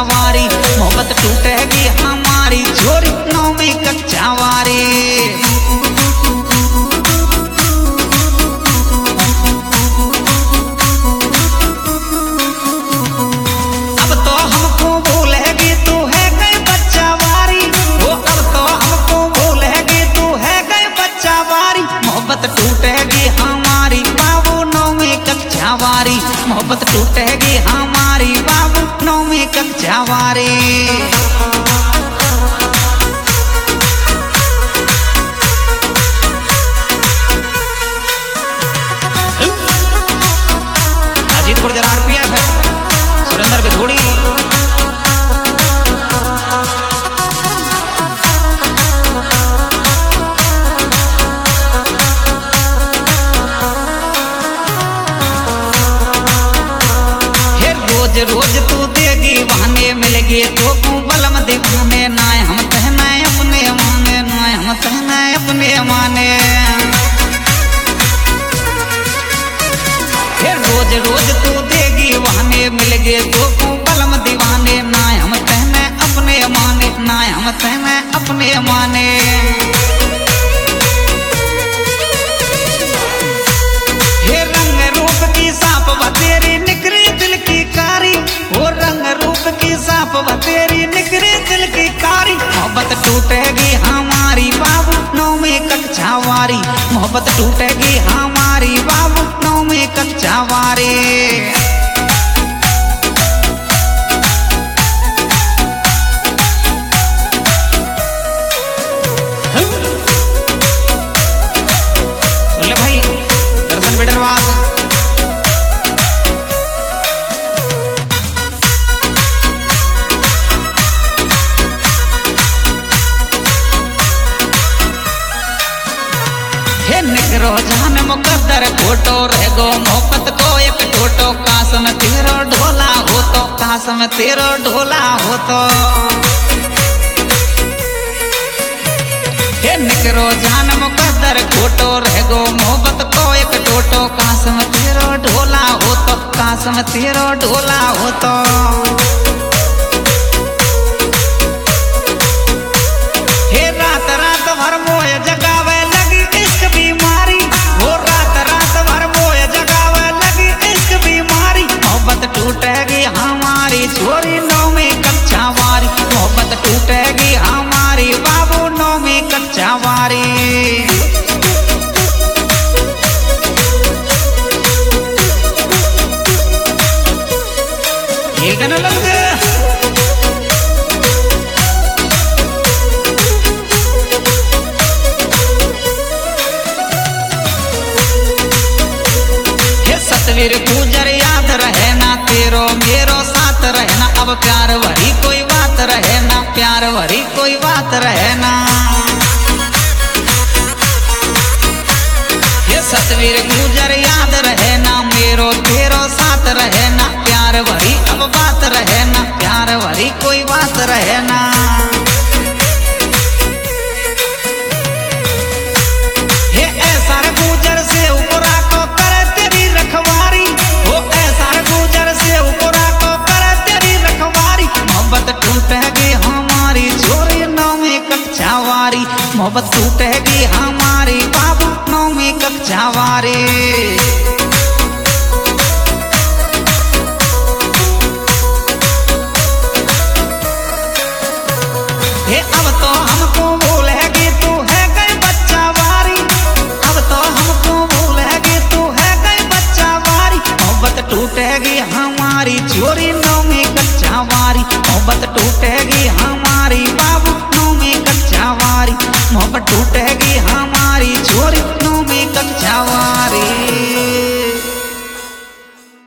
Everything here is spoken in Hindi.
वारी, मोहब्बत टूटेगी हमारी छोरी 9वीं कक्षा वारी। टूटेगी हमारी बाबू 9वीं कक्षा वारी, मोहब्बत टूटेगी हमारी बाबू 9वीं कक्षा वारी। अजीतपुर जरा RPF है, सुरेंद्र बिधोड़ी। रोज तू देगी बहाने मिलेगी तो तू बलम दीवाने, नाय हम कहना अपने माने, नाय हम कहना अपने माने। फिर रोज रोज तू देगी बहाने मिलेगी तो तू बलम दीवाने, नाय हम कहना अपने माने, नाय हम कहना अपने माने। हे रंग रूप की साप बतेरी निकरी दिल की कारी, वो रंग रूप की साप बतेरी निकरे दिल की कारी। मोहब्बत टूटेगी हमारी बाबू 9वीं कक्षा वारी, मोहब्बत टूटेगी हमारी बाबू 9वीं कक्षा वारी। बोले भाई दर्शन बेडरवाल। रोजान मुकद्दर खोटो रह गो मोहब्बत को एक टोटो, काश में तेरो ढोला हो तो, काश में तेरो ढोला हो तो। हे निकरो जान मुकद्दर खोटो रह गो मोहब्बत को एक टोटो, काश में तेरो ढोला हो तो, काश में तेरो ढोला हो तो। हे रात रात भर मोय जगावे लगी इश्क बीमारी, वो रात रात भर मोय जगावे लगी इश्क बीमारी। मोहब्बत टूटेगी हमारी छोरी 9वीं कक्षा वारी, मोहब्बत टूटेगी हमारी बाबू 9वीं कक्षा वारी। ये गाना लग सतवीर गुजर याद रहे ना, तेरो मेरो साथ रहना, अब प्यार भरी कोई बात रहे ना, प्यार भरी कोई बात रहे ना। ये सतवीर गुजर याद रहे ना, मेरो तेरो साथ रहे ना, प्यार भरी अब बात रहे ना, प्यार भरी कोई बात रहे ना। ये ऐसा गुजर से ऊपर को करे तेरी रखवारी, वो ऐसा गुजर से ऊपर को करे तेरी रखवारी। मोहब्बत टूटेगी हमारी छोरी 9वीं कक्षा वारी, मोहब्बत टूटेगी हमारी बाबू 9वीं कक्षा वारी। हे अब तो हमको भूलेगी तू है गई बच्चा वारी, अब तो हमको भूलेगी तू है गई बच्चा वारी। मोहब्बत टूटेगी हमारी छोरी 9वीं कक्षा वारी, मोहब्बत टूटेगी हमारी बाबू 9वीं कक्षा वारी, मोहब्बत टूटेगी हमारी छोरी 9वीं कक्षा वारी।